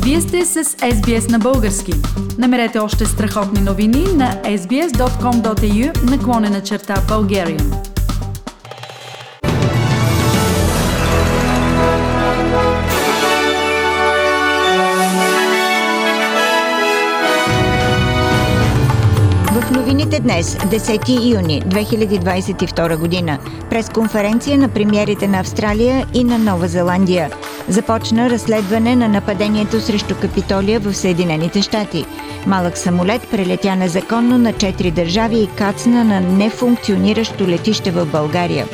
Вие сте с SBS на български. Намерете още страхотни новини на sbs.com.au/Bulgarian. В новините днес, 10 юни 2022 година, пресконференция на премиерите на Австралия и на Нова Зеландия. Започна разследване на нападението срещу Капитолия в Съединените щати. Малък самолет прелетя незаконно на 4 държави и кацна на нефункциониращо летище в България.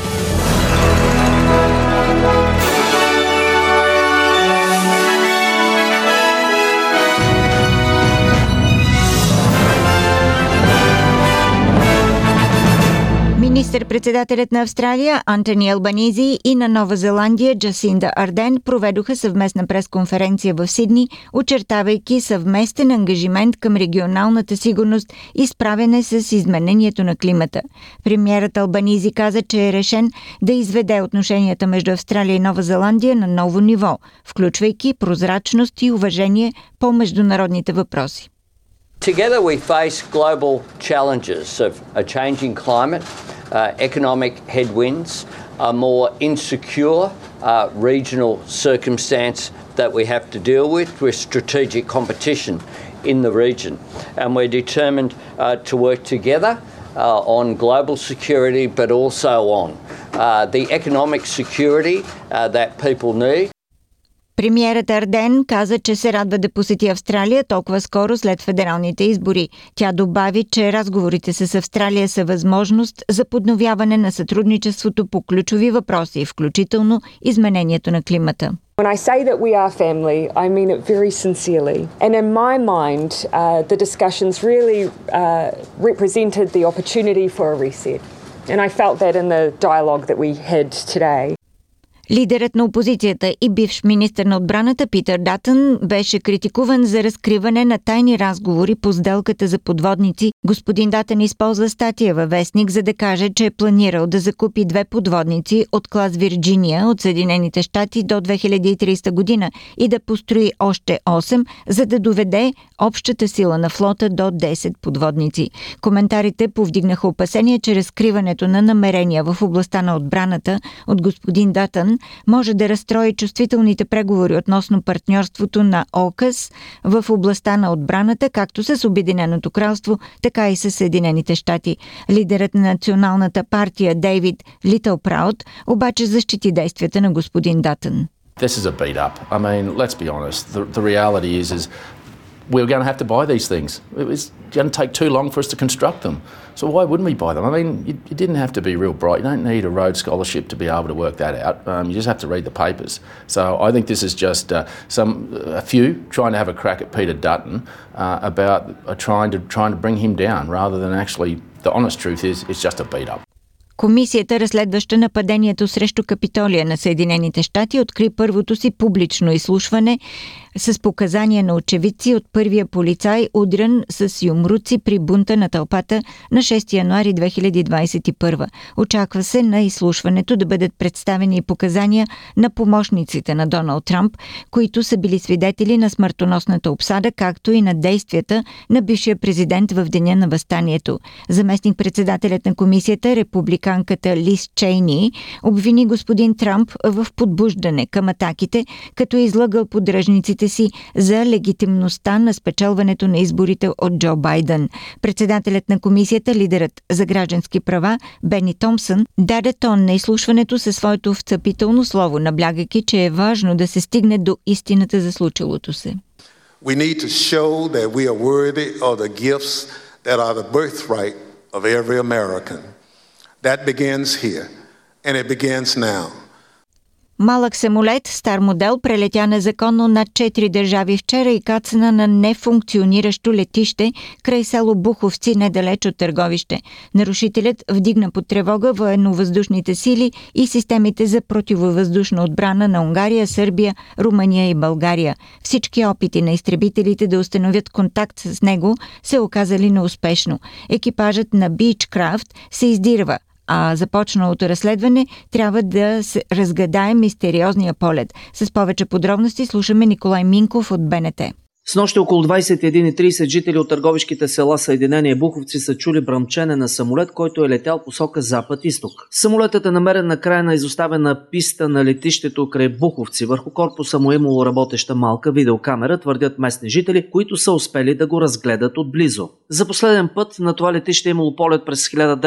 Министър-председателят на Австралия Антони Албанизи и на Нова Зеландия Джасинда Арден проведоха съвместна пресконференция в Сидни, очертавайки съвместен ангажимент към регионалната сигурност и справяне с изменението на климата. Премиерът Албанизи каза, че е решен да изведе отношенията между Австралия и Нова Зеландия на ново ниво, включвайки прозрачност и уважение по международните въпроси. Together we face global challenges of a changing climate, economic headwinds, a more insecure regional circumstance that we have to deal with strategic competition in the region. And we're determined to work together on global security, but also on the economic security that people need. Премиерът Арден каза, че се радва да посети Австралия толкова скоро след федералните избори. Тя добави, че разговорите с Австралия са възможност за подновяване на сътрудничеството по ключови въпроси, включително изменението на климата. When I say that we are family, I mean it very sincerely. And in my mind, the discussions really represented the opportunity for a reset. And I felt that in the dialogue that we had today. Лидерът на опозицията и бивш министър на отбраната Питър Датън беше критикуван за разкриване на тайни разговори по сделката за подводници. Господин Датън използва статия във вестник, за да каже, че е планирал да закупи 2 подводници от клас Вирджиния от Съединените щати до 2030 година и да построи още 8, за да доведе общата сила на флота до 10 подводници. Коментарите повдигнаха опасения, че разкриването на намерения в областта на отбраната от господин Датън може да разстрои чувствителните преговори относно партньорството на ОКАС в областта на отбраната, както с Обединеното кралство, така и с Съединените щати. Лидерът на националната партия Дейвид Литълпрауд обаче защити действията на господин Датън. This is a beat up. I mean, let's be honest. The reality is we're going to have to buy these things. It's going to take too long for us to construct them. So why wouldn't we buy them? I mean, you didn't have to be real bright. You don't need a Rhodes Scholarship to be able to work that out. You just have to read the papers. So I think this is just a few trying to have a crack at Peter Dutton about trying to bring him down rather than actually, the honest truth is, it's just a beat up. Комисията, разследваща нападението срещу Капитолия на Съединените щати, откри първото си публично изслушване с показания на очевидци от първия полицай, удрян с юмруци при бунта на тълпата на 6 януари 2021. Очаква се на изслушването да бъдат представени и показания на помощниците на Доналд Трамп, които са били свидетели на смъртоносната обсада, както и на действията на бившия президент в деня на въстанието. Заместник-председателят на комисията, републиканката Лиз Чейни, обвини господин Трамп в подбуждане към атаките, като излъгал поддръжниците си за легитимността на спечелването на изборите от Джо Байден. Председателят на комисията, лидерът за граждански права Бени Томпсън, даде тон на изслушването със своето вцепително слово, наблягайки, че е важно да се стигне до истината за случилото се. We need to show that we are worthy of the gifts that are the birthright of every American. That begins here, and it begins now. Малък самолет, стар модел, прелетя незаконно над 4 държави вчера и кацна на нефункциониращо летище край село Буховци, недалеч от Търговище. Нарушителят вдигна под тревога военновъздушните сили и системите за противовъздушна отбрана на Унгария, Сърбия, Румъния и България. Всички опити на изтребителите да установят контакт с него се оказали неуспешно. Екипажът на Beechcraft се издирва, а започналото разследване трябва да се разгадае мистериозния полет. С повече подробности слушаме Николай Минков от БНТ. Снощи около 21:30 жители от търговишките села Съединение Буховци са чули бръмчене на самолет, който е летял посока запад-изток. Самолетът е намерен на края на изоставена писта на летището край Буховци. Върху корпуса му е имало работеща малка видеокамера, твърдят местни жители, които са успели да го разгледат отблизо. За последен път на това летище е имало полет през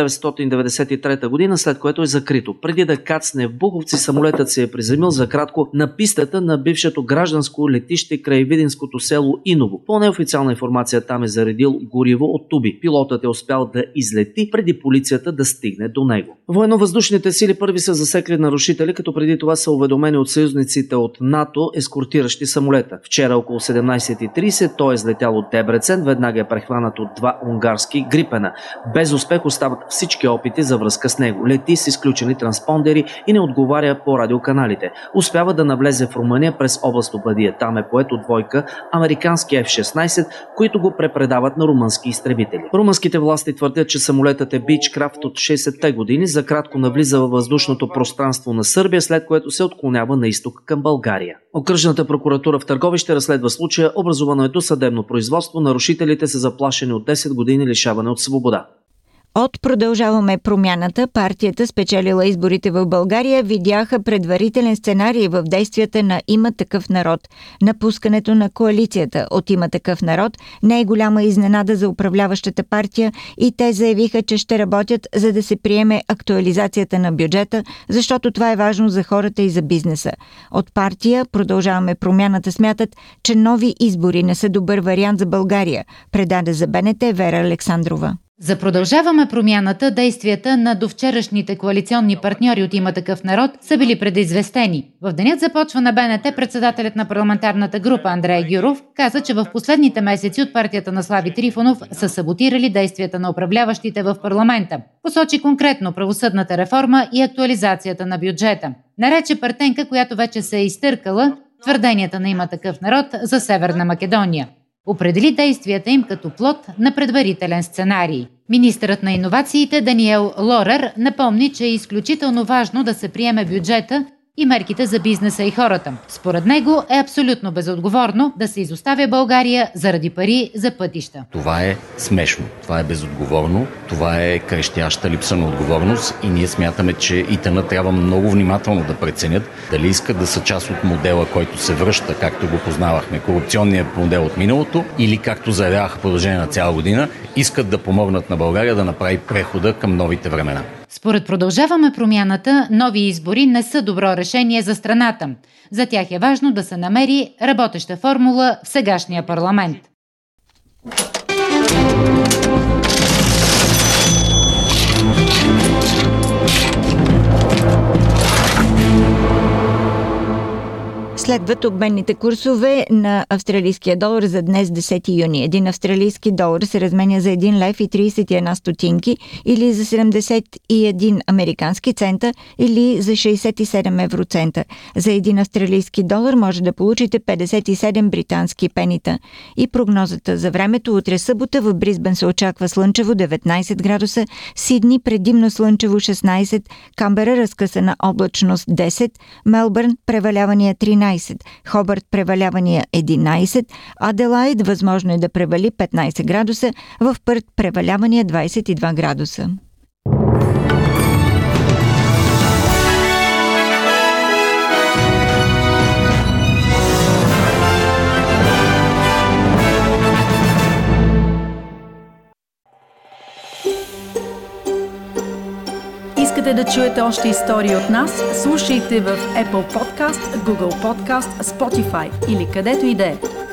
1993 година, след което е закрито. Преди да кацне в Буховци, самолетът се е приземил за кратко на пистата на бившето гражданско летище край видинското село Иново. По неофициална информация там е заредил гориво от туби. Пилотът е успял да излети преди полицията да стигне до него. Военновъздушните сили първи са засекли нарушители, като преди това са уведомени от съюзниците от НАТО, ескортиращи самолета. Вчера около 17:30 той е излетял от Дебрецен, веднага е прехванат от два унгарски Грипена. Без успех остават всички опити за връзка с него. Лети с изключени транспондери и не отговаря по радиоканалите. Успява да навлезе в Румъния през област Обадия. Там е поет от двойка американски F-16, които го препредават на румънски изтребители. Румънските власти твърдят, че самолетът е Бичкрафт от 60-те години, за кратко навлиза във въздушното пространство на Сърбия, след което се отклонява на изток към България. Окръжната прокуратура в Търговище разследва случая, образувано е досъдебно производство, нарушителите са заплашени от 10 години лишаване от свобода. От Продължаваме промяната, партията, спечелила изборите в България, видяха предварителен сценарий в действията на Има такъв народ. Напускането на коалицията от Има такъв народ не е голяма изненада за управляващата партия и те заявиха, че ще работят, за да се приеме актуализацията на бюджета, защото това е важно за хората и за бизнеса. От партия Продължаваме промяната смятат, че нови избори не са добър вариант за България, предаде за БНТ Вера Александрова. За Продължаваме промяната, действията на довчерашните коалиционни партньори от Има такъв народ са били предизвестени. В денят започва на БНТ председателят на парламентарната група Андрей Гюров каза, че в последните месеци от партията на Слави Трифонов са саботирали действията на управляващите в парламента. Посочи конкретно правосъдната реформа и актуализацията на бюджета. Нарече партенка, която вече се е изтъркала твърденията на Има такъв народ за Северна Македония. Определи действията им като плод на предварителен сценарий. Министърът на иновациите Даниел Лорер напомни, че е изключително важно да се приеме бюджета и мерките за бизнеса и хората. Според него е абсолютно безотговорно да се изоставя България заради пари за пътища. Това е смешно, това е безотговорно, това е крещяща липса на отговорност и ние смятаме, че ИТН трябва много внимателно да преценят дали искат да са част от модела, който се връща, както го познавахме, корупционният модел от миналото, или както заявяваха в продължение на цяла година, искат да помогнат на България да направи прехода към новите времена. Според Продължаваме промяната, нови избори не са добро решение за страната. За тях е важно да се намери работеща формула в сегашния парламент. Следват обменните курсове на австралийския долар за днес 10 юни. Един австралийски долар се разменя за 1 лев и 31 стотинки или за 71 американски цента или за 67 евроцента. За един австралийски долар може да получите 57 британски пенита. И прогнозата за времето: утре събота в Бризбен се очаква слънчево 19 градуса, Сидни предимно слънчево 16, Камбера разкъсана облачност 10, Мелбърн превалявания 13, Хобърт превалявания 11, Аделаид възможно е да превали 15 градуса, в Пърт превалявания 22 градуса. Искате да чуете още истории от нас? Слушайте в Apple Podcast, Google Podcast, Spotify или където и да е.